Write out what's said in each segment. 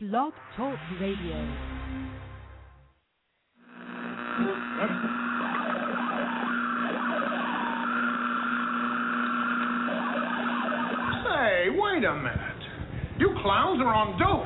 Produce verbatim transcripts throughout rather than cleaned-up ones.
Blog Talk Radio. Hey, wait a minute. You clowns are on dope.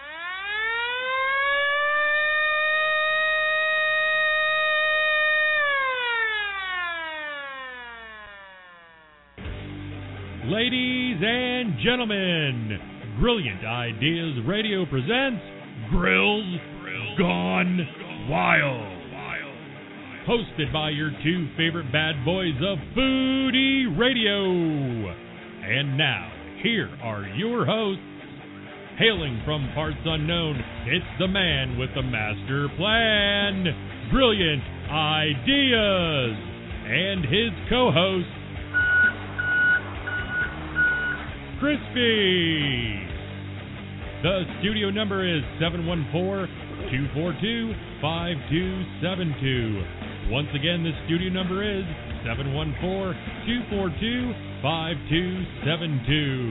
Ladies and gentlemen, Brilliant Ideas Radio presents Grills Gone Wild. Hosted by your two favorite bad boys of Foodie Radio. And now, here are your hosts. Hailing from parts unknown, it's the man with the master plan, Brilliant Ideas, and his co-host, Crispy. The studio number is seven one four, two four two, five two seven two. Once again, the studio number is seven one four, two four two, five two seven two.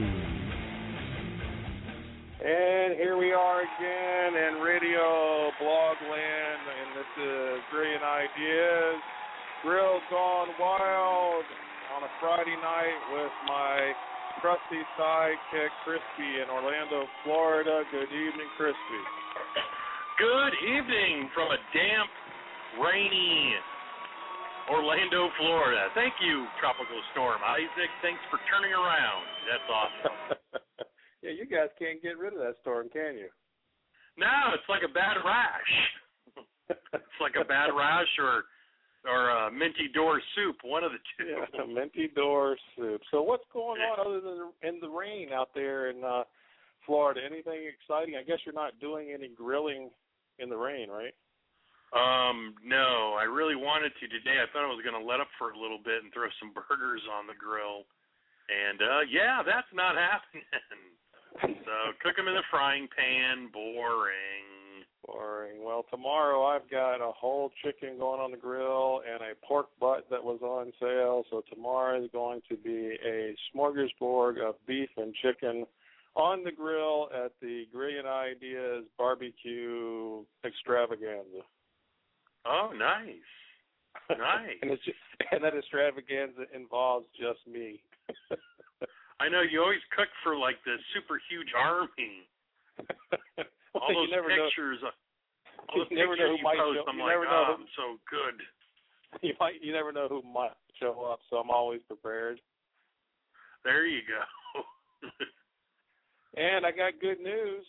And here we are again in Radio Blog Land, and this is Brilliant Ideas, Grill Gone Wild on a Friday night with my trusty sidekick, Crispy, in Orlando, Florida. Good evening, Crispy. Good evening from a damp, rainy Orlando, Florida. Thank you, Tropical Storm Isaac. Thanks for turning around. That's awesome. Yeah, you guys can't get rid of that storm, can you? No, it's like a bad rash. It's like a bad rash or or uh, minty door soup, one of the two. Yeah, minty door soup. So what's going on other than in the rain out there in uh, Florida? Anything exciting? I guess you're not doing any grilling in the rain, right? Um, no, I really wanted to today. I thought I was going to let up for a little bit and throw some burgers on the grill. And, uh, yeah, that's not happening. So cook them in the frying pan, boring. Boring. Well, tomorrow I've got a whole chicken going on the grill and a pork butt that was on sale. So tomorrow is going to be a smorgasbord of beef and chicken on the grill at the Brilliant Ideas Barbecue Extravaganza. Oh, nice. Nice. and, it's just, and that extravaganza involves just me. I know you always cook for, like, the super huge army. Well, all those you never pictures, know. all those you never pictures know who you might post, show, I'm you like, never oh, know who, I'm so good. You might, you never know who might show up, so I'm always prepared. There you go. And I got good news.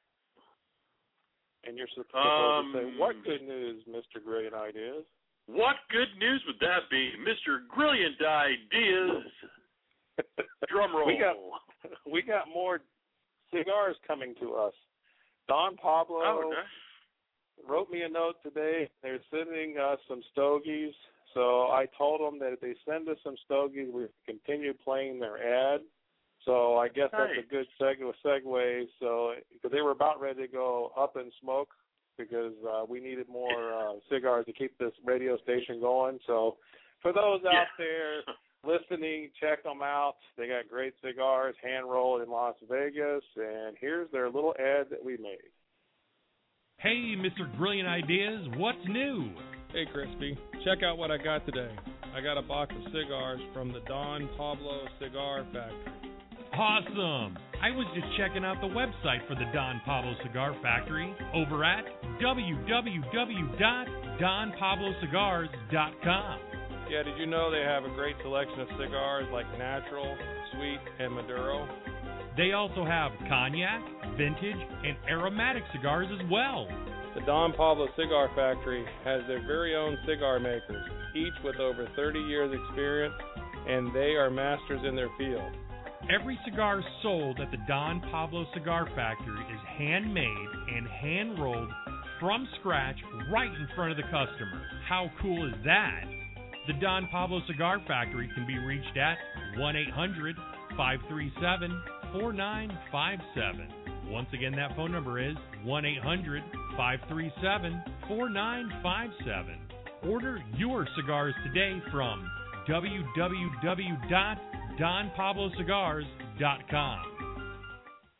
And you're supposed um, to say, what good news, Mister Brilliant Ideas? What good news would that be, Mister Brilliant Ideas? Drum roll. We got, we got more cigars coming to us. Don Pablo oh, nice. wrote me a note today. They're sending us some stogies. So I told them that if they send us some stogies, we continue playing their ad. So I guess nice. that's a good segue. segue. So because they were about ready to go up in smoke because uh, we needed more uh, cigars to keep this radio station going. So for those out yeah. there listening, check them out. They got great cigars, hand-rolled in Las Vegas, and here's their little ad that we made. Hey, Mister Brilliant Ideas, what's new? Hey, Crispy, check out what I got today. I got a box of cigars from the Don Pablo Cigar Factory. Awesome! I was just checking out the website for the Don Pablo Cigar Factory over at w w w dot don pablo cigars dot com. Yeah, did you know they have a great selection of cigars like natural, sweet, and Maduro? They also have cognac, vintage, and aromatic cigars as well. The Don Pablo Cigar Factory has their very own cigar makers, each with over thirty years experience, and they are masters in their field. Every cigar sold at the Don Pablo Cigar Factory is handmade and hand-rolled from scratch right in front of the customer. How cool is that? The Don Pablo Cigar Factory can be reached at one eight hundred, five three seven, four nine five seven. Once again, that phone number is one eight hundred, five three seven, four nine five seven. Order your cigars today from w w w dot don pablo cigars dot com.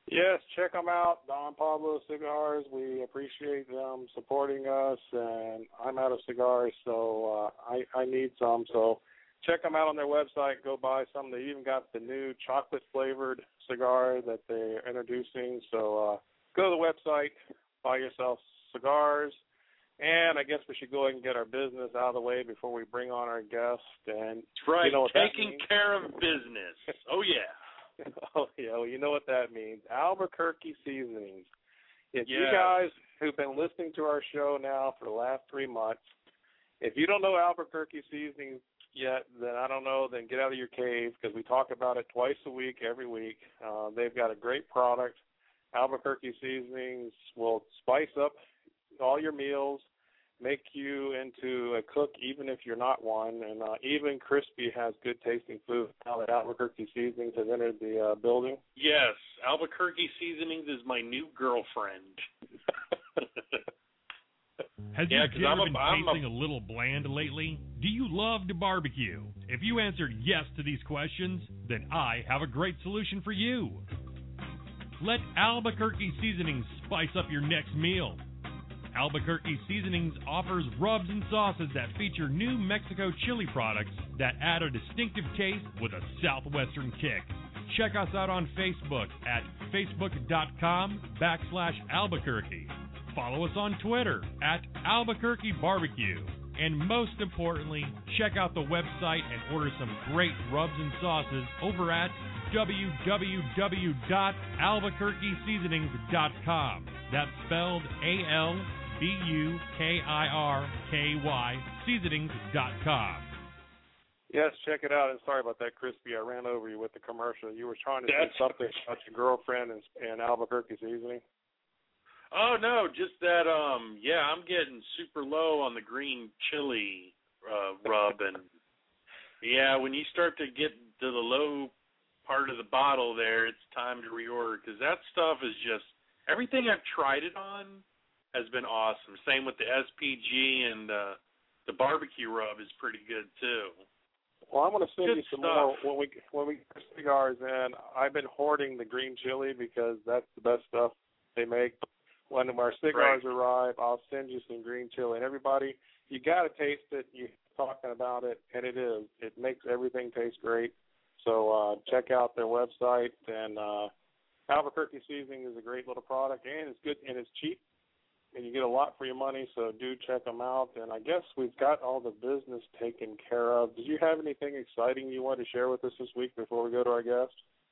Yes, check them out, Don Pablo Cigars. We appreciate them supporting us, and I'm out of cigars, so uh, I, I need some. So check them out on their website. Go buy some. They even got the new chocolate-flavored cigar that they're introducing. So uh, go to the website, buy yourself cigars, and I guess we should go ahead and get our business out of the way before we bring on our guest. And That's right, you know what taking that means? care of business. Oh, yeah. Oh, yeah, well, you know what that means. Albuquerque Seasonings. If Yes. you guys who've been listening to our show now for the last three months, if you don't know Albuquerque Seasonings yet, then I don't know, then get out of your cave, because we talk about it twice a week, every week. Uh, they've got a great product. Albuquerque Seasonings will spice up all your meals, make you into a cook even if you're not one, and uh, even Crispy has good tasting food now that Albuquerque Seasonings has entered the uh, building. Yes, Albuquerque Seasonings is my new girlfriend. Has Yeah, your 'cause dinner I'm a- been I'm a- tasting a little bland lately? Do you love to barbecue? If you answered yes to these questions, then I have a great solution for you. Let Albuquerque Seasonings spice up your next meal. Albuquerque Seasonings offers rubs and sauces that feature New Mexico chili products that add a distinctive taste with a southwestern kick. Check us out on Facebook at facebook.com backslash Albuquerque. Follow us on Twitter at Albuquerque Barbecue. And most importantly, check out the website and order some great rubs and sauces over at w w w dot albuquerque seasonings dot com. That's spelled A L B U K I R K Y seasonings dot com. Yes, check it out. And sorry about that, Crispy. I ran over you with the commercial. You were trying to That's say something about your girlfriend and, and Albuquerque Seasoning. Oh, no, just that, um, yeah, I'm getting super low on the green chili uh, rub. And, yeah, when you start to get to the low part of the bottle there, it's time to reorder, because that stuff is just, everything I've tried it on has been awesome. Same with the S P G, and uh, the barbecue rub is pretty good, too. Well, I'm going to send Good you some stuff. more when we when we get cigars in. I've been hoarding the green chili because that's the best stuff they make. When our cigars Right. arrive, I'll send you some green chili. And everybody, you got to taste it. You're talking about it, and it is. It makes everything taste great. So uh, check out their website. And uh, Albuquerque Seasoning is a great little product, and it's good, and it's cheap, and you get a lot for your money. So do check them out. And I guess we've got all the business taken care of. Did you have anything exciting you want to share with us this week before we go to our guest?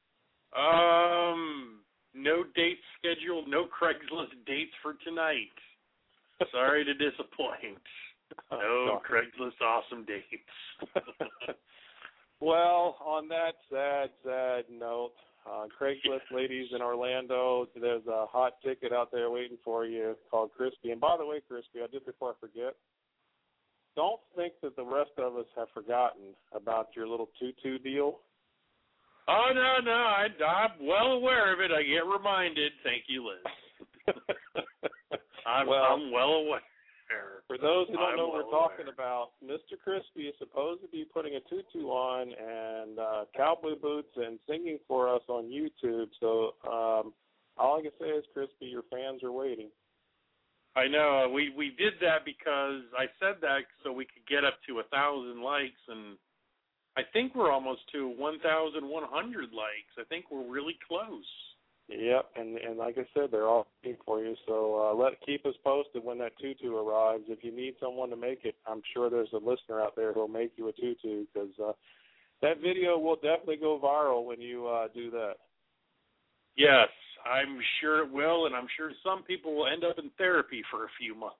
Um, no dates scheduled, no Craigslist dates for tonight. Sorry to disappoint. No Craigslist awesome dates. Well, on that sad, sad note, uh, Craigslist ladies in Orlando, there's a hot ticket out there waiting for you called Crispy. And by the way, Crispy, I just before I forget, don't think that the rest of us have forgotten about your little tutu deal. Oh, no, no, I, I'm well aware of it. I get reminded. Thank you, Liz. I'm well, I'm well aware. For those who don't I'm know what well we're talking aware. about, Mister Crispy is supposed to be putting a tutu on and uh, cowboy boots and singing for us on YouTube. So um, all I can say is, Crispy, your fans are waiting. I know. We we did that because I said that so we could get up to a thousand likes, and I think we're almost to one thousand one hundred likes. I think we're really close. Yep, and and like I said, they're all waiting for you. So uh, let keep us posted when that tutu arrives. If you need someone to make it, I'm sure there's a listener out there who'll make you a tutu, because uh, that video will definitely go viral when you uh, do that. Yes, I'm sure it will, and I'm sure some people will end up in therapy for a few months.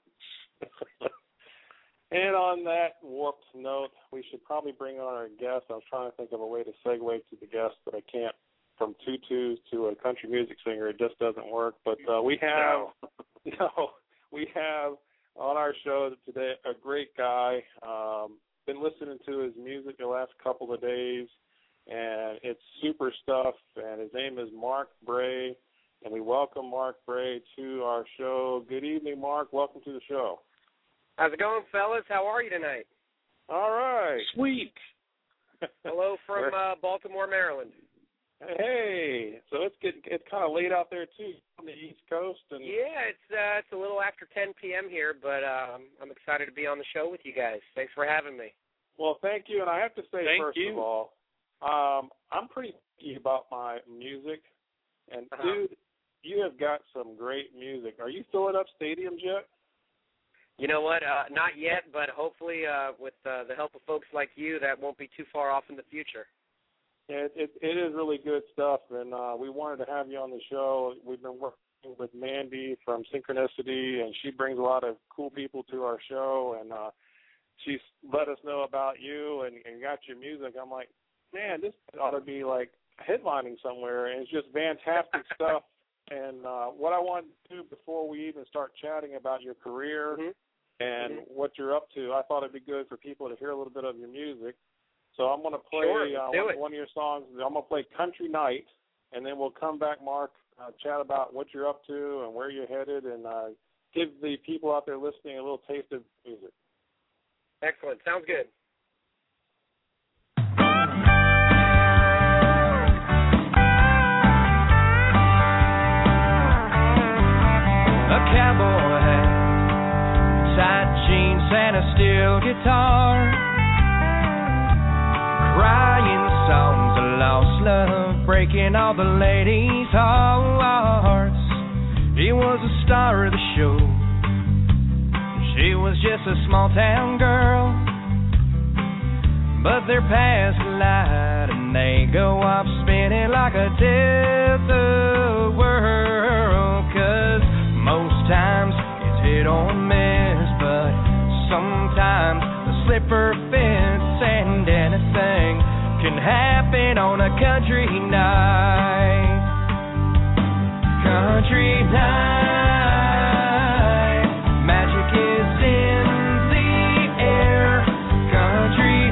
And on that warped note, we should probably bring on our guest. I was trying to think of a way to segue to the guest, but I can't. From tutus to a country music singer, it just doesn't work. But uh, we have, no. no, we have on our show today a great guy. Um, been listening to his music the last couple of days, and it's super stuff. And his name is Mark Bray, and we welcome Mark Bray to our show. Good evening, Mark. Welcome to the show. How's it going, fellas? How are you tonight? All right. Sweet. Hello from uh, Baltimore, Maryland. Hey, so it's getting it's kind of late out there too on the East Coast, and yeah, it's uh, it's a little after ten p.m. here, but um, I'm excited to be on the show with you guys. Thanks for having me. Well, thank you, and I have to say Thank first you. of all, um, I'm pretty picky about my music, and Uh-huh. dude, you have got some great music. Are you filling up stadiums yet? You know what? Uh, not yet, but hopefully uh, with uh, the help of folks like you, that won't be too far off in the future. Yeah, it, it, it is really good stuff, and uh, we wanted to have you on the show. We've been working with Mandy from Synchronicity, and she brings a lot of cool people to our show, and uh, she's let us know about you and, and got your music. I'm like, man, this ought to be like headlining somewhere, and it's just fantastic stuff. And uh, what I want to do before we even start chatting about your career Mm-hmm. and mm-hmm. what you're up to, I thought it'd be good for people to hear a little bit of your music. So I'm going to play Sure, uh, do one, it. one of your songs. I'm going to play Country Night, and then we'll come back, Mark, uh, chat about what you're up to and where you're headed, and uh, give the people out there listening a little taste of music. Excellent. Sounds good. A cowboy hat, tight jeans, and a steel guitar. Crying songs of lost love, breaking all the ladies' hearts. He was the star of the show. She was just a small town girl. But their paths collide and they go off spinning like a desert world. 'Cause most times it's hit or miss, but sometimes the slipper fits, and anything can happen on a country night. Country night, magic is in the air. Country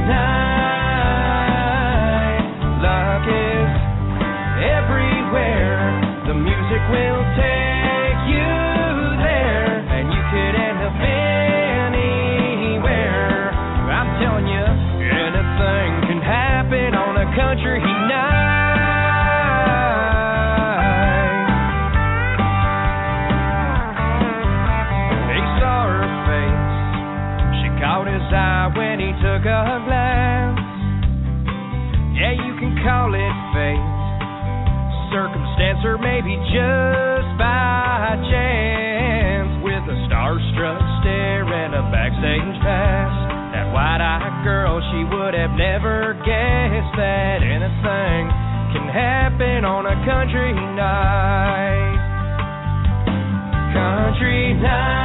night, luck is everywhere. The music will take you there, and you could end up anywhere. I'm telling you, anything can happen on a country night. He saw her face, she caught his eye when he took a glance. Yeah, you can call it fate, circumstance, or maybe just by chance. With a starstruck stare and a backstage pass, that wide-eyed girl, she would have never guessed that anything can happen on a country night. Country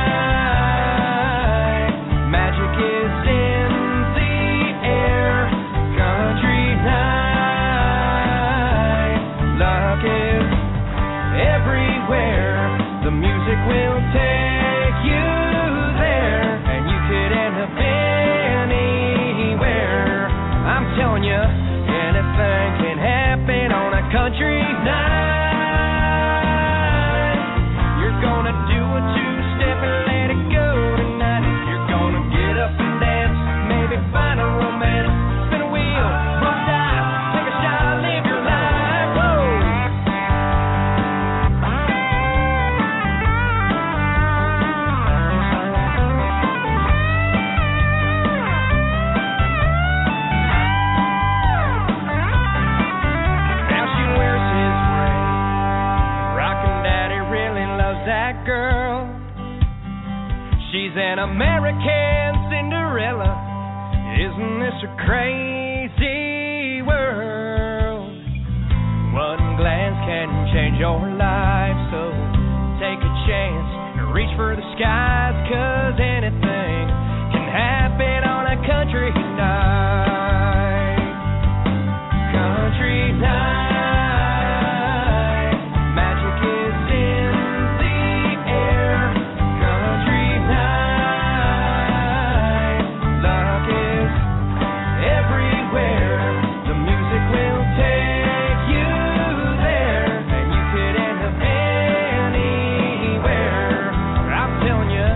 night, magic is in the air. Country night, luck is everywhere. The music will take you there, and you could end up anywhere. I'm telling you, anything can happen on a country night. You're gonna do a two-step and let it go tonight. You're gonna get up and dance, maybe find a romance, spin a wheel, roll dice, take a shot, live your life. Whoa. Now she wears his ring. Rockin' Daddy really loves that girl. She's an American Cinderella. Isn't this a crazy world? One glance can change your life, so take a chance and reach for the skies, 'cause anything can happen on a country night. Country night, magic is in the air. Country night, luck is everywhere. The music will take you there, and you could end up anywhere. I'm telling you,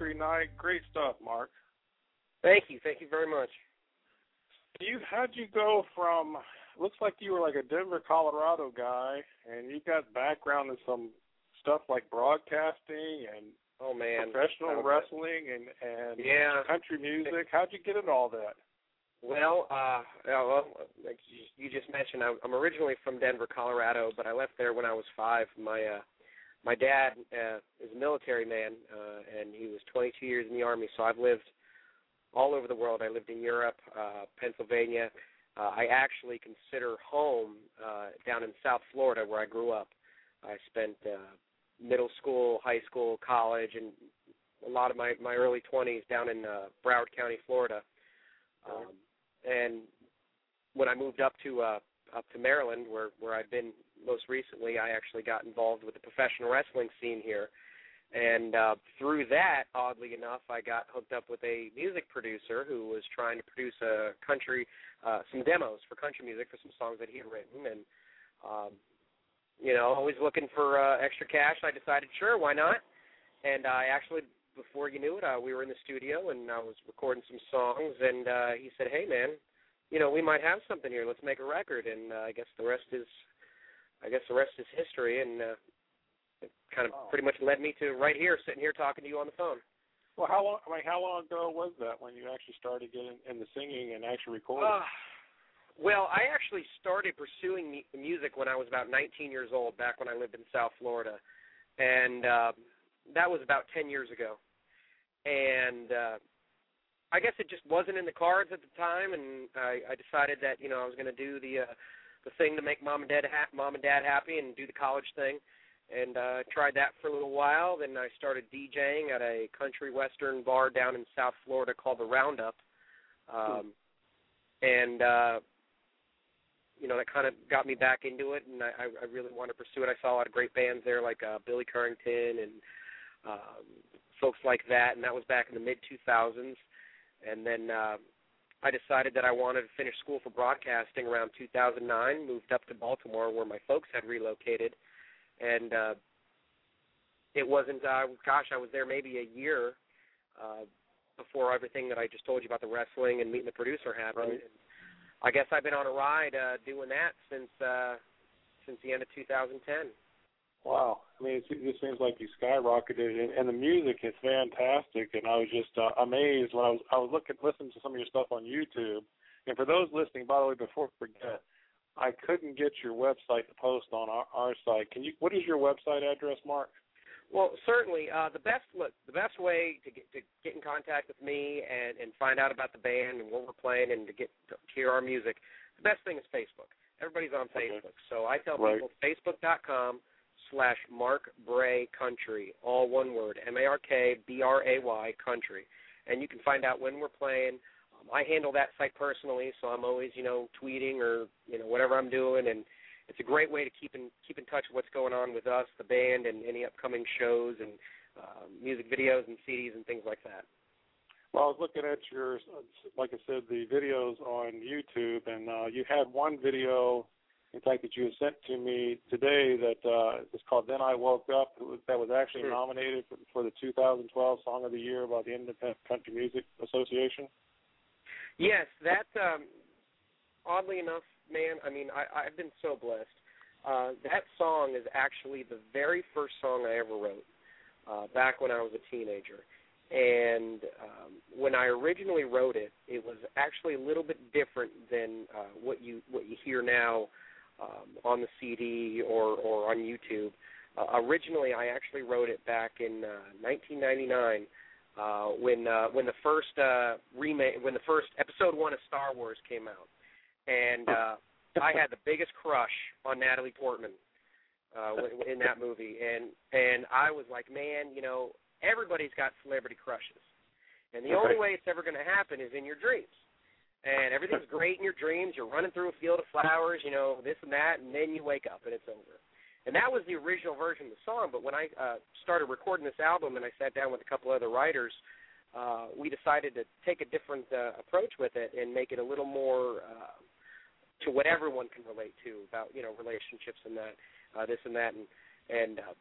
Country Night. Great stuff, Mark. Thank you. Thank you very much. You how'd you go from? Looks like you were like a Denver, Colorado guy, and you got background in some stuff like broadcasting and oh man, professional oh, wrestling and and yeah. country music. How'd you get into all that? Well, uh, well, like you just mentioned, I'm originally from Denver, Colorado, but I left there when I was five. My uh, my dad uh, is a military man, uh, and he was twenty-two years in the Army, so I've lived all over the world. I lived in Europe, uh, Pennsylvania. Uh, I actually consider home uh, down in South Florida, where I grew up. I spent uh, middle school, high school, college, and a lot of my, my early twenties down in uh, Broward County, Florida. Um, and when I moved up to uh, up to Maryland, where, where I've been most recently, I actually got involved with the professional wrestling scene here. And uh, through that, oddly enough, I got hooked up with a music producer who was trying to produce a country, uh, some demos for country music for some songs that he had written. And, um, you know, always looking for uh, extra cash, I decided, sure, why not? And I actually, before you knew it, uh, we were in the studio, and I was recording some songs, and uh, he said, hey, man, you know, we might have something here. Let's make a record. And uh, I guess the rest is, I guess the rest is history, and uh, it kind of oh. pretty much led me to right here, sitting here talking to you on the phone. Well, how long? I mean, how long ago was that when you actually started getting into singing and actually recording? Uh, well, I actually started pursuing mu- music when I was about nineteen years old, back when I lived in South Florida, and uh, that was about ten years ago. And uh, I guess it just wasn't in the cards at the time, and I, I decided that you know I was going to do the uh, the thing to make mom and dad ha- mom and dad happy, and do the college thing. And uh, tried that for a little while. Then I started DJing at a country western bar down in South Florida called the Roundup. Um, and, uh, you know, that kind of got me back into it, and I, I really wanted to pursue it. I saw a lot of great bands there like uh, Billy Currington and um, folks like that, and that was back in the mid two thousands. And then uh, I decided that I wanted to finish school for broadcasting around two thousand nine, moved up to Baltimore where my folks had relocated. And uh, it wasn't, uh, gosh, I was there maybe a year uh, before everything that I just told you about the wrestling and meeting the producer happened. Right. And I guess I've been on a ride uh, doing that since uh, since the end of two thousand ten. Wow. I mean, it just seems like you skyrocketed, and, and the music is fantastic. And I was just uh, amazed when I was I was looking, listening to some of your stuff on YouTube. And for those listening, by the way, before I forget, I couldn't get your website to post on our, our site. Can you? What is your website address, Mark? Well, certainly. Uh, the best look, the best way to get to get in contact with me and, and find out about the band and what we're playing and to get to hear our music, the best thing is Facebook. Everybody's on Facebook, okay. So I tell right. people facebook dot com slash Mark Bray Country, all one word, M A R K B R A Y Country, and you can find out when we're playing. I handle that site personally, so I'm always, you know, tweeting or, you know, whatever I'm doing, and it's a great way to keep in keep in touch with what's going on with us, the band, and any upcoming shows and uh, music videos and C Ds and things like that. Well, I was looking at your, like I said, the videos on YouTube, and uh, you had one video, in fact, that you had sent to me today that uh, is called Then I Woke Up, that was actually sure. nominated for, for the two thousand twelve Song of the Year by the Independent Country Music Association. Yes, that, um, oddly enough, man, I mean, I, I've been so blessed. Uh, that song is actually the very first song I ever wrote uh, back when I was a teenager. And um, when I originally wrote it, it was actually a little bit different than uh, what you what you hear now um, on the C D or, or on YouTube. Uh, originally, I actually wrote it back in uh, nineteen ninety-nine. Uh, when uh, when the first uh, remake, when the first episode one of Star Wars came out, and uh, I had the biggest crush on Natalie Portman uh, in that movie, and and I was like, man, you know, everybody's got celebrity crushes, and the only way it's ever going to happen is in your dreams. And everything's great in your dreams. You're running through a field of flowers, you know, this and that, and then you wake up and it's over. And that was the original version of the song, but when I uh, started recording this album and I sat down with a couple other writers, uh, we decided to take a different uh, approach with it and make it a little more uh, to what everyone can relate to about, you know, relationships and that, uh, this and that. And, and uh,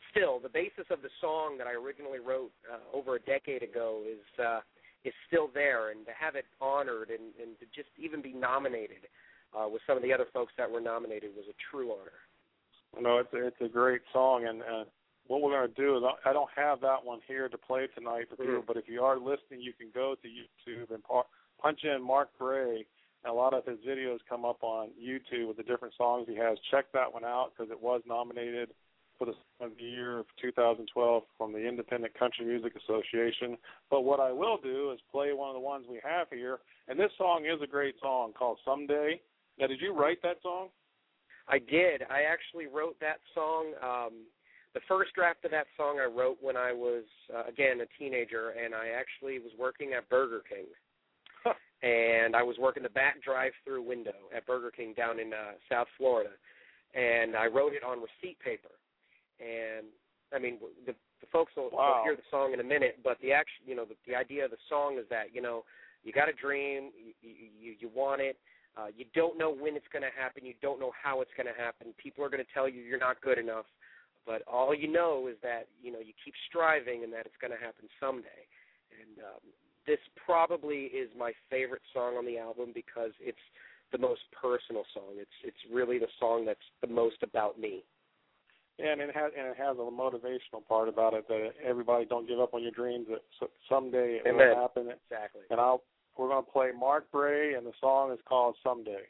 still, the basis of the song that I originally wrote uh, over a decade ago is uh, is still there, and to have it honored and, and to just even be nominated uh, with some of the other folks that were nominated was a true honor. No, it's a, it's a great song, and uh, what we're going to do is I don't have that one here to play tonight for people, mm-hmm. but if you are listening, you can go to YouTube and punch in Mark Bray. And a lot of his videos come up on YouTube with the different songs he has. Check that one out because it was nominated for the Song of the Year of two thousand twelve from the Independent Country Music Association. But what I will do is play one of the ones we have here, and this song is a great song called Someday. Now, did you write that song? I did. I actually wrote that song. Um, the first draft of that song I wrote when I was, uh, again, a teenager, and I actually was working at Burger King. And I was working the back drive-through window at Burger King down in uh, South Florida. And I wrote it on receipt paper. And, I mean, the, the folks will, wow. will hear the song in a minute, but the action, you know, the, the idea of the song is that, you know, you got a dream, you, you, you want it, uh, you don't know when it's going to happen, you don't know how it's going to happen. People are going to tell you you're not good enough, but all you know is that, you know, you keep striving and that it's going to happen someday. And um, this probably is my favorite song on the album because it's the most personal song. It's it's really the song that's the most about me. Yeah, and it has and it has a motivational part about it that everybody don't give up on your dreams. That someday it Amen. will happen. Exactly. And I'll we're going to play Mark Bray, and the song is called Someday.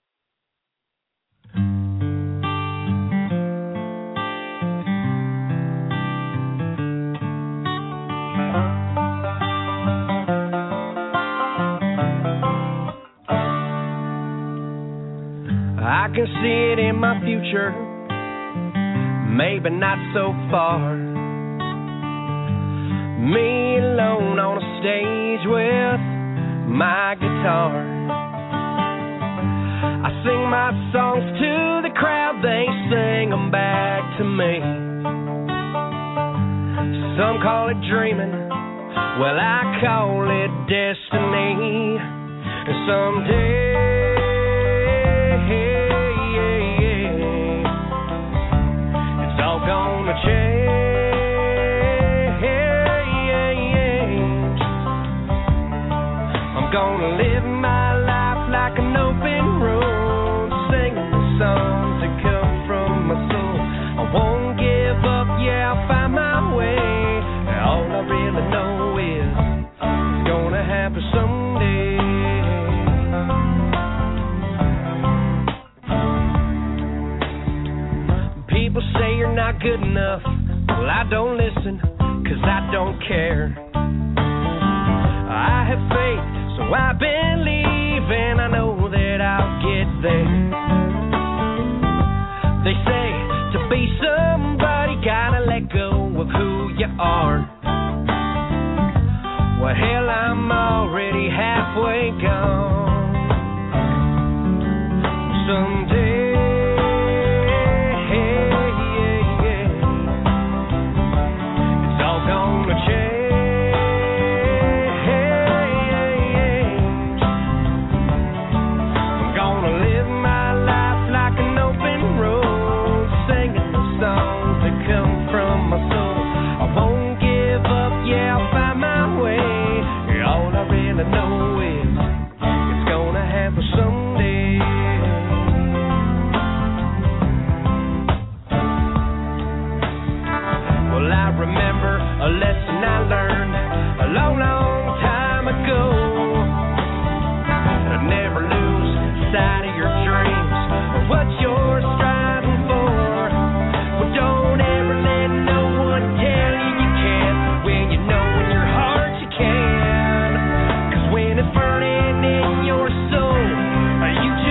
I can see it in my future, maybe not so far. Me alone on a stage with my guitar. I sing my songs to the crowd, they sing them back to me. Some call it dreaming, well I call it destiny. And someday gonna change. I'm gonna live my life like an open road, singing the songs that come from my soul. I won't give up, yeah, I'll find my way. All I really know is it's gonna happen someday. People say you're not good enough. Well, I don't listen, cause I don't care. I have faith, so I believe, and I know that I'll get there. They say to be somebody, gotta let go of who you are. Well, hell, I'm already halfway gone. Someday a lesson I learned a long, long time ago. Never lose sight of your dreams or what you're striving for. Well, don't ever let no one tell you you can't when you know in your heart you can. Cause when it's burning in your soul, you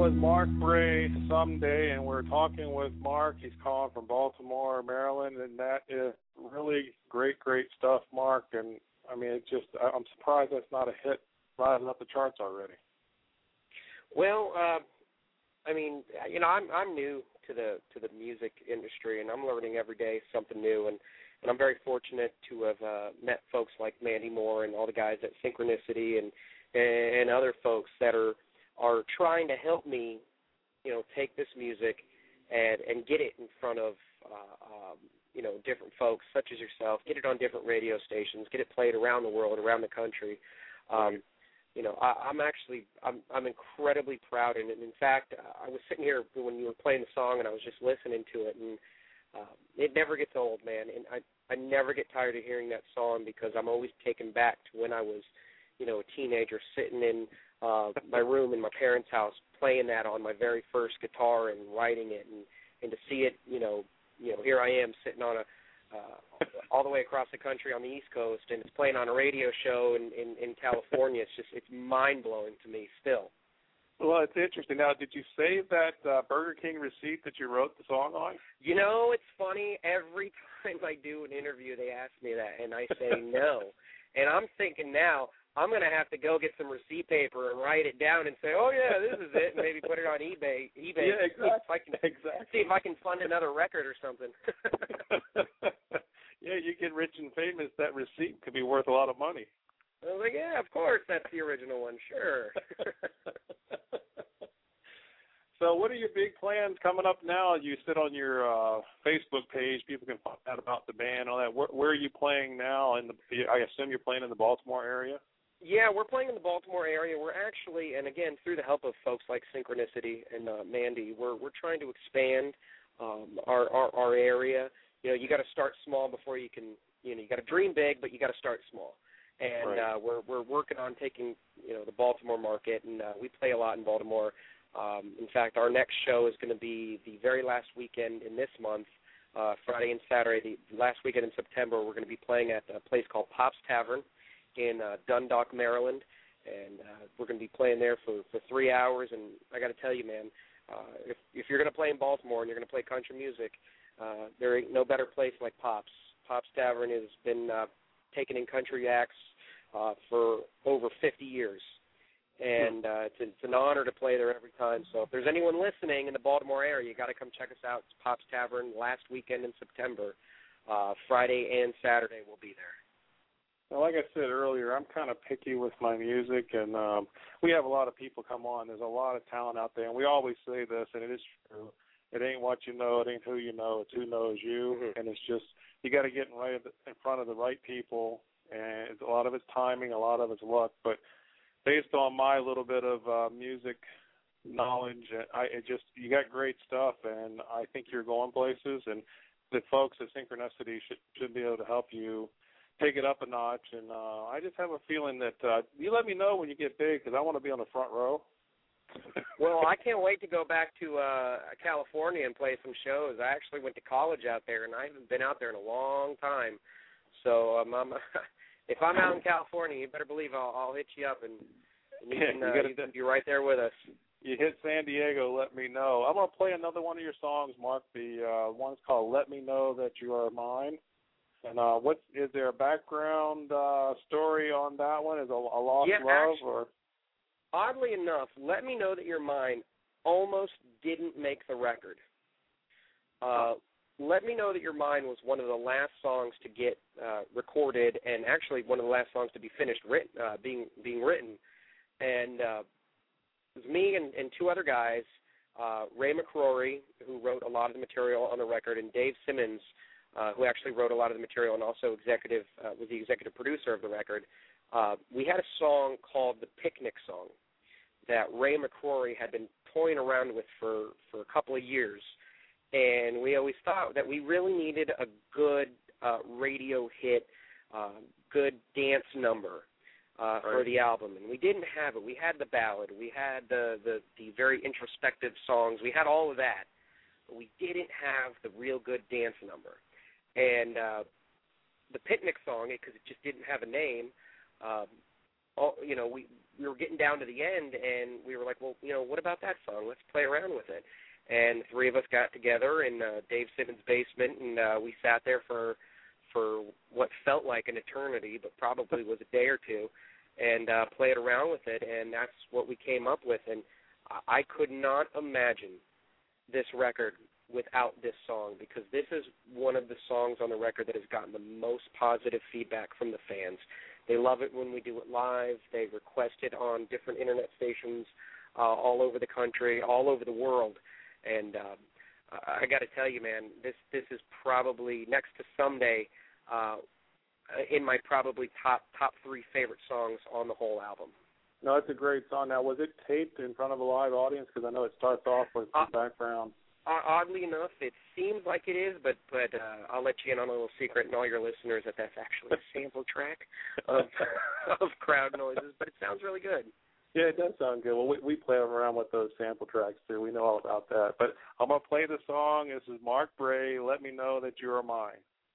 was Mark Bray, Someday, and we're talking with Mark. He's calling from Baltimore, Maryland, and that is really great, great stuff, Mark. And, I mean, it's just, I'm surprised that's not a hit rising up the charts already. Well, uh, I mean, you know, I'm I'm new to the to the music industry, and I'm learning every day something new, and, and I'm very fortunate to have uh, met folks like Mandy Moore and all the guys at Synchronicity and and other folks that are are trying to help me, you know, take this music and, and get it in front of, uh, um, you know, different folks such as yourself, get it on different radio stations, get it played around the world, around the country. Um, you know, I, I'm actually, I'm, I'm incredibly proud. And, and in fact, I was sitting here when you were playing the song and I was just listening to it, and uh, it never gets old, man. And I, I never get tired of hearing that song because I'm always taken back to when I was, you know, a teenager sitting in uh, my room in my parents' house playing that on my very first guitar and writing it, and, and to see it, you know, you know, here I am sitting on a, uh, all the way across the country on the East Coast, and it's playing on a radio show in, in, in California. It's just, it's mind-blowing to me still. Well, it's interesting. Now, did you save that uh, Burger King receipt that you wrote the song on? You know, it's funny. Every time I do an interview, they ask me that, and I say no. And I'm thinking now, I'm going to have to go get some receipt paper and write it down and say, oh, yeah, this is it, and maybe put it on eBay. eBay. Yeah, exactly. See if I can, exactly. See if I can fund another record or something. Yeah, you get rich and famous, that receipt could be worth a lot of money. I was like, yeah, of course, that's the original one, sure. So what are your big plans coming up now? You sit on your uh, Facebook page. People can find out about the band and all that. Where, where are you playing now? In the, I assume you're playing in the Baltimore area? Yeah, we're playing in the Baltimore area. We're actually, and again, through the help of folks like Synchronicity and uh, Mandy, we're we're trying to expand um, our, our our area. You know, you got to start small before you can. You know, you got to dream big, but you got to start small. And right. uh, we're we're working on taking you know the Baltimore market, and uh, we play a lot in Baltimore. Um, in fact, our next show is going to be the very last weekend in this month, uh, Friday and Saturday. The last weekend in September, we're going to be playing at a place called Pop's Tavern in uh, Dundalk, Maryland, and uh, we're going to be playing there for, for three hours. And I got to tell you, man, uh, if if you're going to play in Baltimore and you're going to play country music, uh, there ain't no better place like Pop's. Pop's Tavern has been uh, taking in country acts uh, for over fifty years. And uh, it's, it's an honor to play there every time. So if there's anyone listening in the Baltimore area, you got to come check us out. It's Pop's Tavern last weekend in September. Uh, Friday and Saturday we'll be there. Well, like I said earlier, I'm kind of picky with my music, and um, we have a lot of people come on. There's a lot of talent out there, and we always say this, and it is true. It ain't what you know. It ain't who you know. It's who knows you. Mm-hmm. And it's just you got to get in, right in front of the right people, and a lot of it's timing, a lot of it's luck, but based on my little bit of uh, music knowledge, I it just you got great stuff, and I think you're going places, and the folks at Synchronicity should should be able to help you take it up a notch. And uh, I just have a feeling that uh, you let me know when you get big, because I want to be on the front row. Well, I can't wait to go back to uh, California and play some shows. I actually went to college out there, and I haven't been out there in a long time. So um, I'm. If I'm out in California, you better believe I'll, I'll hit you up, and, and you yeah, can, uh, you gotta, you can be right there with us. You hit San Diego, let me know. I'm going to play another one of your songs, Mark. The uh, one's called Let Me Know That You Are Mine. And uh, what, is there a background uh, story on that one? Is it a, a lost yeah, love? Actually, or? Oddly enough, Let Me Know That You're Mine almost didn't make the record. Uh, Let Me Know That You're Mine was one of the last songs to get uh, recorded, and actually one of the last songs to be finished written, uh, being being written. And uh, it was me and, and two other guys, uh, Ray McCrory, who wrote a lot of the material on the record, and Dave Simmons, uh, who actually wrote a lot of the material and also executive uh, was the executive producer of the record. Uh, we had a song called The Picnic Song that Ray McCrory had been toying around with for, for a couple of years. And we always thought that we really needed a good uh, radio hit, uh, good dance number uh, right. for the album. And we didn't have it. We had the ballad. We had the, the, the very introspective songs. We had all of that. But we didn't have the real good dance number. And uh, the Picnic Song, because it just didn't have a name, um, all, you know, we we were getting down to the end, and we were like, well, you know, what about that song? Let's play around with it. And three of us got together in uh, Dave Simmons' basement, and uh, we sat there for for what felt like an eternity, but probably was a day or two, and uh, played around with it, and that's what we came up with. And I could not imagine this record without this song, because this is one of the songs on the record that has gotten the most positive feedback from the fans. They love it when we do it live. They request it on different internet stations uh, all over the country, all over the world. And um, I got to tell you, man, this this is probably next to Someday uh, in my probably top top three favorite songs on the whole album. No, it's a great song. Now, was it taped in front of a live audience? Because I know it starts off with the uh, background. Oddly enough, it seems like it is, but but uh, I'll let you in on a little secret, and all your listeners, that that's actually a sample track of of crowd noises. But it sounds really good. Yeah, it does sound good. Well, we, we play around with those sample tracks, too. We know all about that. But I'm going to play the song. This is Mark Bray, Let Me Know That You Are Mine.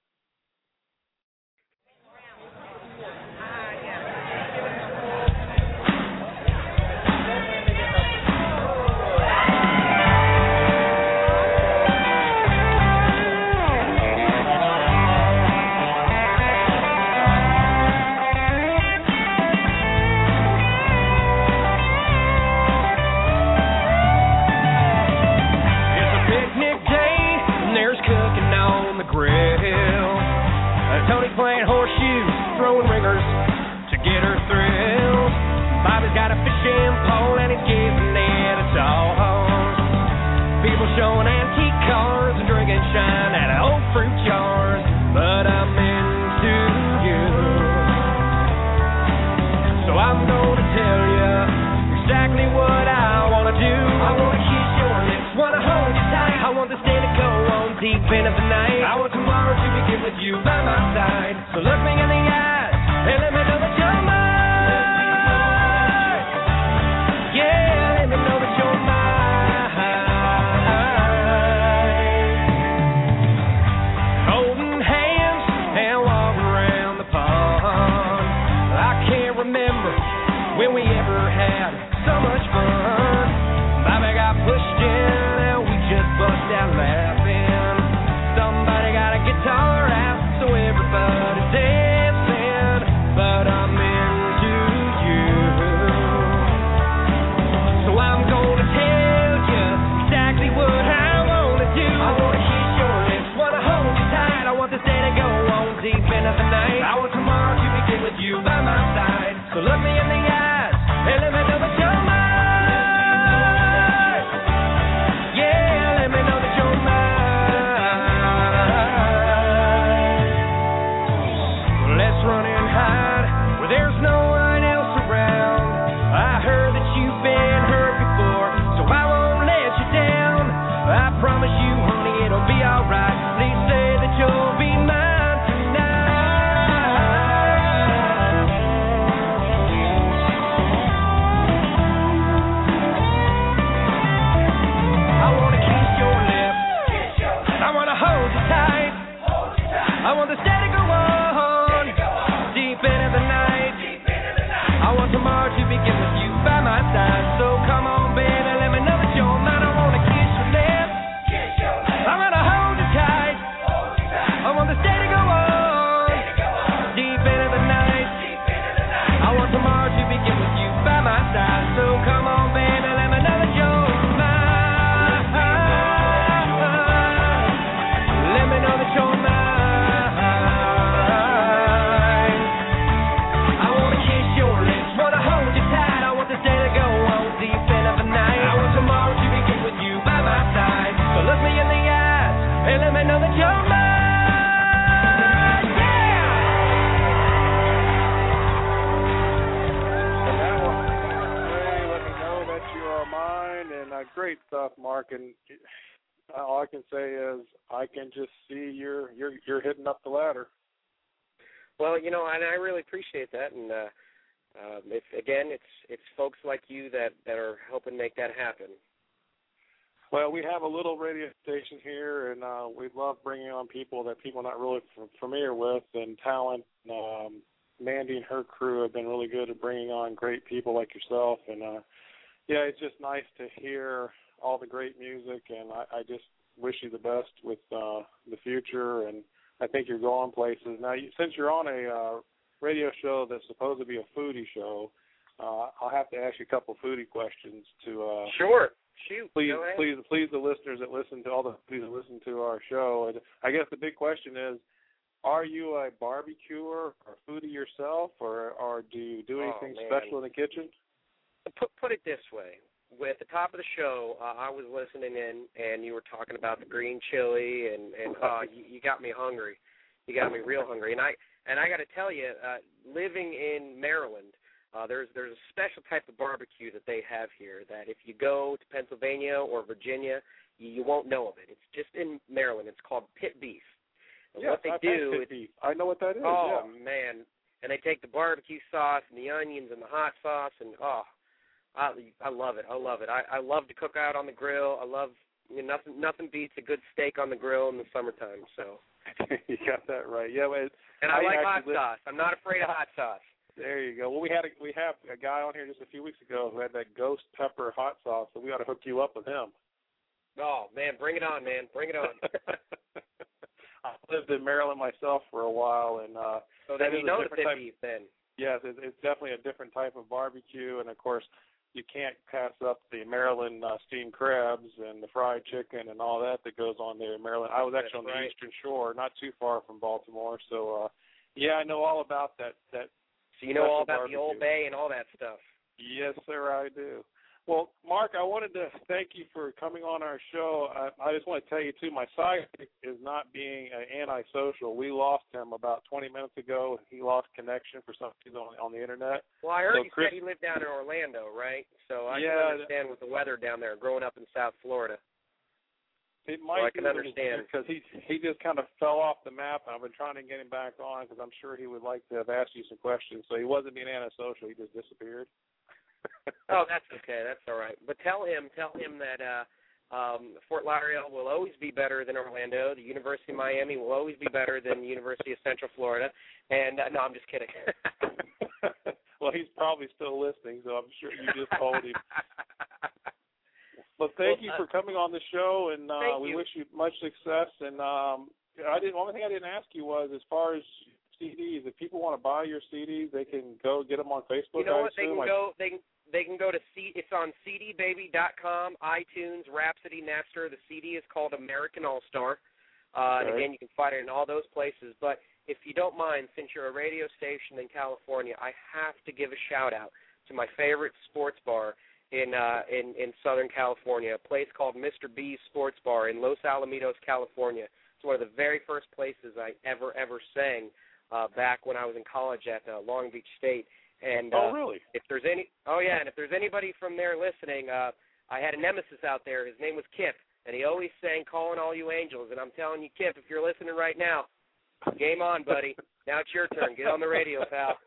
Showing antique cars and drinking shine out of old fruit jars, but I'm into you. So I'm gonna tell you exactly what I wanna do. I wanna kiss your lips, wanna hold you tight. I want this day to go on deep into the night. I want tomorrow to begin with you by my side. So look me in the eyes and let me know that you're mine. Yeah, let me know that you're mine. When we ever had so much fun, Bobby got pushed in and we just bust out laughing. Somebody got a guitar out, so everybody's dancing. But I'm into you, so I'm gonna tell you exactly what I wanna do. I wanna kiss your lips, wanna hold you tight. I want this day to go on deep into the night. I want tomorrow to begin with you by my side. So look me in the eye. Hey, let me know that you're mine. Yeah, let me know that you're mine. Let's run and hide where there's no one else around. I heard that you've been hurt before, so I won't let you down. I promise you, honey, it'll be alright. Please say that you'll be mine. I want this day to go on, deep into the night. I want tomorrow to begin with you by my side. So come on, baby, let me know that you're mine. I want to kiss your lips, I'm gonna hold you tight. I want this day to go on, deep into the night. I want tomorrow to begin with you by my side. So come on, baby, let me know that you're mine. Let me know that you're mine. Great stuff, Mark, and all I can say is I can just see you're you're you're hitting up the ladder. Well, you know, and I really appreciate that, and uh, uh, if, again, it's it's folks like you that, that are helping make that happen. Well, we have a little radio station here, and uh, we love bringing on people that people are not really f- familiar with and talent. Um, Mandy and her crew have been really good at bringing on great people like yourself. And, uh, yeah, it's just nice to hear all the great music, and I, I just wish you the best with uh, the future, and I think you're going places. Now, you, since you're on a uh, radio show that's supposed to be a foodie show, uh, I'll have to ask you a couple foodie questions to uh, Sure. Shoot. Please, Go ahead. please, please, the listeners that listen to all the please listen to our show. And I guess the big question is, are you a barbecuer or foodie yourself, or, or do you do anything oh, special in the kitchen? Put put it this way: at the top of the show, uh, I was listening in, and you were talking about the green chili, and and uh, you, you got me hungry. You got me real hungry, and I and I got to tell you, uh, living in Maryland. Uh, there's there's a special type of barbecue that they have here that if you go to Pennsylvania or Virginia, you, you won't know of it. It's just in Maryland. It's called pit beef. And yes, what they I've do had pit beef. I know what that is. Oh yeah. man! And they take the barbecue sauce and the onions and the hot sauce, and oh, I I love it. I love it. I, I love to cook out on the grill. I love you know, nothing nothing beats a good steak on the grill in the summertime. So you got that right. Yeah, but and I, I like hot lived... sauce. I'm not afraid of hot sauce. There you go. Well, we had a, we have a guy on here just a few weeks ago who had that ghost pepper hot sauce, so we ought to hook you up with him. Oh man, bring it on, man, bring it on. I lived in Maryland myself for a while, and uh, so then that you is know a the different pit type, beef then. Yes, it, it's definitely a different type of barbecue, and of course, you can't pass up the Maryland uh, steamed crabs and the fried chicken and all that that goes on there in Maryland. I was actually That's on the right. Eastern Shore, not too far from Baltimore, so uh, yeah, I know all about that that. So you know all about barbecue. the Old Bay and all that stuff. Yes, sir, I do. Well, Mark, I wanted to thank you for coming on our show. I, I just want to tell you, too, my sidekick is not being uh, antisocial. We lost him about twenty minutes ago. He lost connection for some reason on, on the Internet. Well, I heard so you Chris, said he lived down in Orlando, right? So I yeah, can understand with the weather down there, growing up in South Florida. It might so I can be understand. because he he just kind of fell off the map. I've been trying to get him back on because I'm sure he would like to have asked you some questions. So he wasn't being antisocial. He just disappeared. Oh, that's okay. That's all right. But tell him, tell him that uh, um, Fort Lauderdale will always be better than Orlando. The University of Miami will always be better than the University of Central Florida. And uh, no, I'm just kidding. Well, he's probably still listening, so I'm sure you just told him. Well, thank well, you for coming on the show, and uh, we you. wish you much success. And um, I didn't. One thing I didn't ask you was, as far as C Ds, if people want to buy your C Ds, they can go get them on Facebook. You know I what? They assume. can go. They can. They can go to C. It's on C D baby dot com, iTunes, Rhapsody, Napster. The C D is called American All Star. Uh, okay. And again, you can find it in all those places. But if you don't mind, since you're a radio station in California, I have to give a shout out to my favorite sports bar in uh, in in Southern California, a place called Mister B's Sports Bar in Los Alamitos, California. It's one of the very first places I ever ever sang uh, back when I was in college at uh, Long Beach State. And uh, oh really? If there's any, oh yeah, and if there's anybody from there listening, uh, I had a nemesis out there. His name was Kip, and he always sang "Calling All You Angels." And I'm telling you, Kip, if you're listening right now, game on, buddy. Now it's your turn. Get on the radio, pal.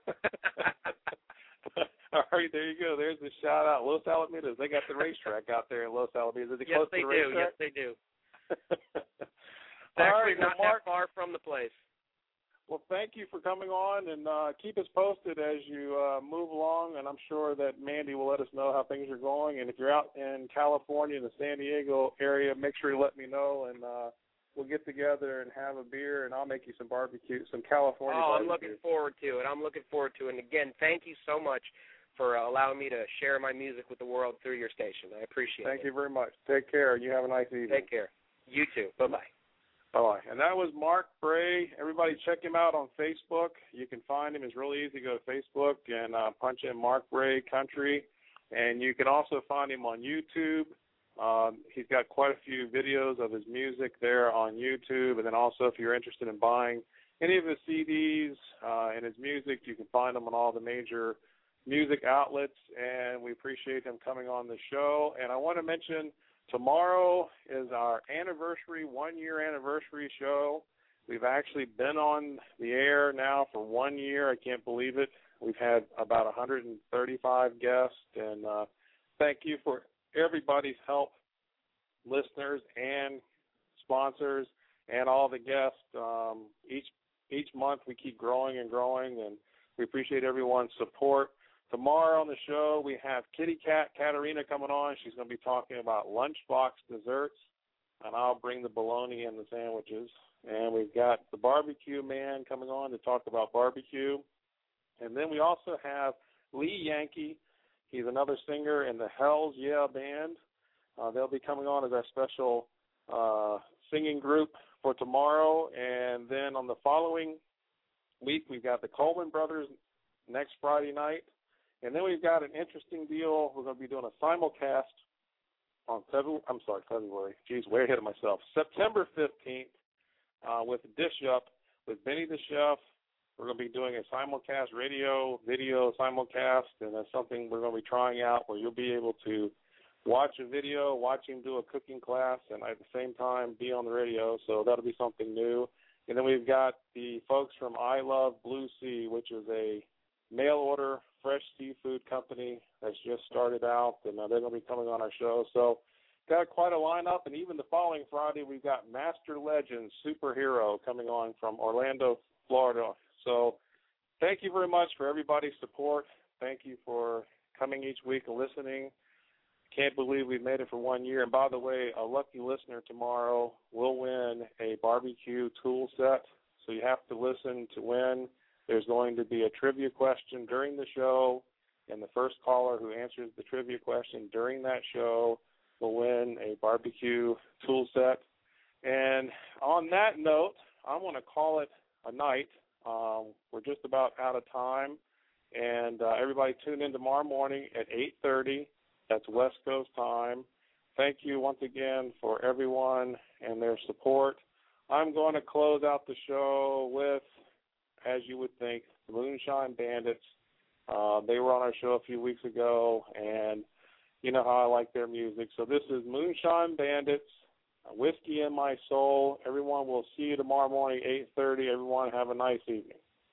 All right, there you go. There's the shout out. Los Alamitos. They got the racetrack out there in Los Alamitos. Is it yes, close they to the do. racetrack? Yes, they do. It's All actually right, not well, Mark, that far from the place. Well, thank you for coming on, and uh, keep us posted as you uh, move along, and I'm sure that Mandy will let us know how things are going. And if you're out in California, in the San Diego area, make sure you let me know, and uh, we'll get together and have a beer, and I'll make you some barbecue, some California Oh, barbecue. I'm looking forward to it. I'm looking forward to it. And, again, thank you so much for uh, allowing me to share my music with the world through your station. I appreciate thank it. Thank you very much. Take care, and you have a nice evening. Take care. You too. Bye-bye. Bye. And that was Mark Bray. Everybody check him out on Facebook. You can find him. It's really easy. Go to Facebook and uh, punch in Mark Bray Country. And you can also find him on YouTube. Um, he's got quite a few videos of his music there on YouTube. And then also, if you're interested in buying any of his C Ds uh, and his music, you can find them on all the major music outlets. And we appreciate him coming on the show. And I want to mention, tomorrow is our anniversary, one-year anniversary show. We've actually been on the air now for one year. I can't believe it. We've had about one hundred thirty-five guests, and uh, thank you for everybody's help, listeners and sponsors, and all the guests. Um, each each month we keep growing and growing, and We appreciate everyone's support. Tomorrow on the show, we have Kitty Cat Katarina coming on. She's going to be talking about lunchbox desserts, and I'll bring the bologna and the sandwiches. And we've got the barbecue man coming on to talk about barbecue. And then we also have Lee Yankee. He's another singer in the Hells Yeah Band. Uh, they'll be coming on as our special uh, singing group for tomorrow. And then on the following week, we've got the Coleman Brothers next Friday night. And then we've got an interesting deal. We're going to be doing a simulcast on February, I'm sorry, February. Geez, way ahead of myself. September fifteenth uh, with Dish Up with Benny the Chef. We're going to be doing a simulcast radio, video simulcast, and that's something we're going to be trying out where you'll be able to watch a video, watch him do a cooking class, and at the same time be on the radio. So that'll be something new. And then we've got the folks from I Love Blue Sea, which is a mail-order fresh seafood company that's just started out, and uh, they're going to be coming on our show. So got quite a lineup, and even the following Friday, we've got Master Legend Superhero coming on from Orlando, Florida. So thank you very much for everybody's support. Thank you for coming each week and listening. Can't believe we've made it for one year. And by the way, a lucky listener tomorrow will win a barbecue tool set. So you have to listen to win. There's going to be a trivia question during the show, and the first caller who answers the trivia question during that show will win a barbecue tool set. And on that note, I want to call it a night. Um, we're just about out of time. And uh, everybody tune in tomorrow morning at eight thirty. That's West Coast time. Thank you once again for everyone and their support. I'm going to close out the show with, as you would think, the Moonshine Bandits. Uh, they were on our show a few weeks ago, and you know how I like their music. So this is Moonshine Bandits, Whiskey in My Soul. Everyone, we'll see you tomorrow morning, eight thirty. Everyone, have a nice evening.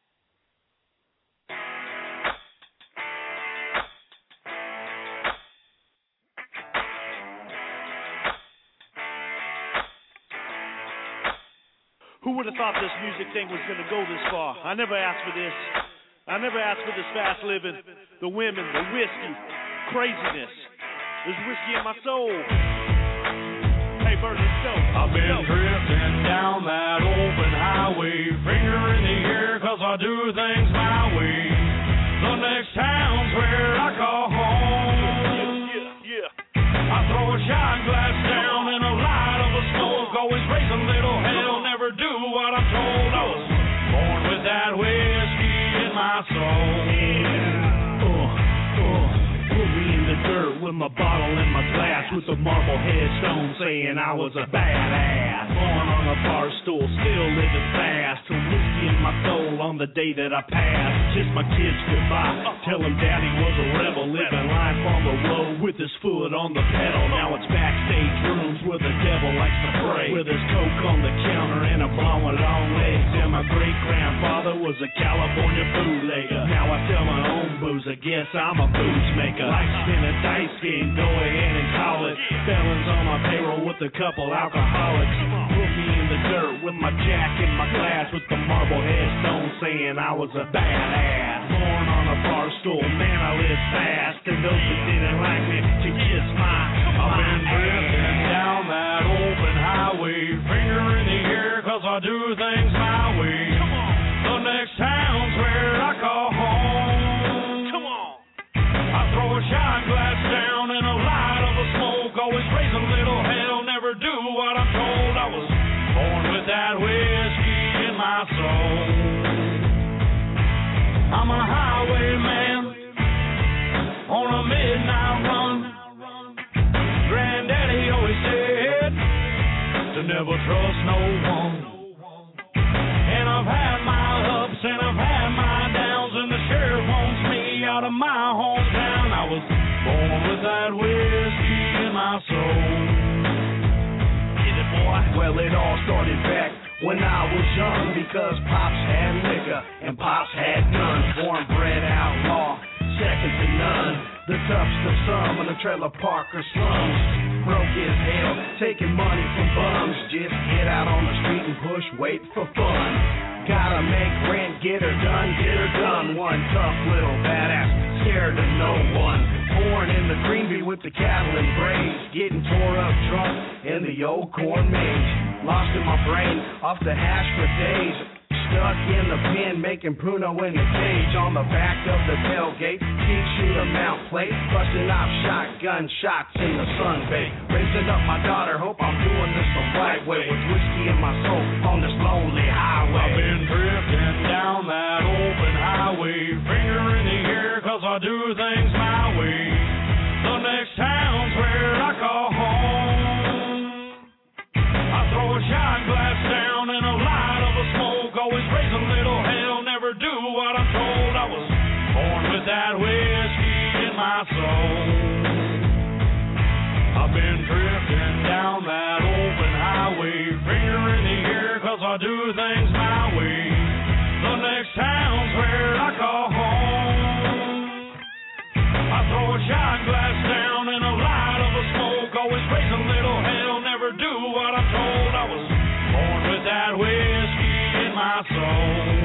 Who would have thought this music thing was going to go this far? I never asked for this. I never asked for this fast living, the women, the whiskey, craziness. There's whiskey in my soul. Hey, Bert, let's go. I've been drifting down that open highway, finger in the air, cause I do things my way. The next town's where I call home. Yeah, yeah, yeah. I throw a shot glass down in a light of a smoke, always raise a little hell, never do what I'm told. I was born with that whiskey in my soul. Yeah. Uh, uh, put me in the dirt with my bottle and my glass, with a marble headstone saying I was a badass. Born on a bar stool, still living fast, till whiskey in my soul on the day that I passed. Kiss my kids goodbye, tell them daddy was a rebel, living life on the road with his foot on the pedal. Now it's backstage rooms where the devil likes to pray, with his coke on the counter and a blowing long legs. And my great grandfather was a California bootlegger. Now I sell my own booze, I guess I'm a booze maker. Life's been a dice game, go ahead and call it. Felons on my payroll with a couple alcoholics. Put me in the dirt with my jack in my glass, with the marble headstone saying I was a badass. Born on a bar stool, man, I live fast, and those that didn't like me to kiss my I've been drifting down that open highway, finger in the air, cause I do things my way. The next town's where I call home. Come on. I throw a shot glass down in a light of a smoke, always raise a little hell, never do what I'm told. I was born with that whiskey in my soul. I'm a highwayman on a midnight run. Granddaddy always said to never trust no one. And I've had my ups and I've had my downs, and the sheriff wants me out of my hometown. I was born with that whiskey in my soul. Get it, boy. Well, it all started back when I was young, because Pops had liquor and Pops had guns. Born bred outlaw, second to none. The toughest of some in the trailer park or slums. Broke as hell, taking money from bums. Just get out on the street and push weight for fun. Gotta make rent, get her done, get her done. One tough little badass, scared of no one. Born in the Greenville with the cattle and braves, getting tore up drunk in the old corn maze. Lost in my brain, off the hash for days. Stuck in the pen, making pruno in the cage. On the back of the tailgate, keep shooter mount plate. Busting off shotgun shots in the sunbait. Raising up my daughter, hope I'm doing this the right way. With whiskey in my soul on this lonely highway. I've been drifting down that open highway, finger in the air cause I do things my way. The next town's where I call home. I throw a shot glass down in a light of a smoke. Always raise a little hell, never do what I'm told. I was born with that whiskey in my soul. I've been drifting down that open highway, finger in the air cause I do things my way. The next town's where I call home. I throw a shot glass down in a light of a smoke. Always raise a little hell, never do what I'm told. I was born with that whiskey in my soul.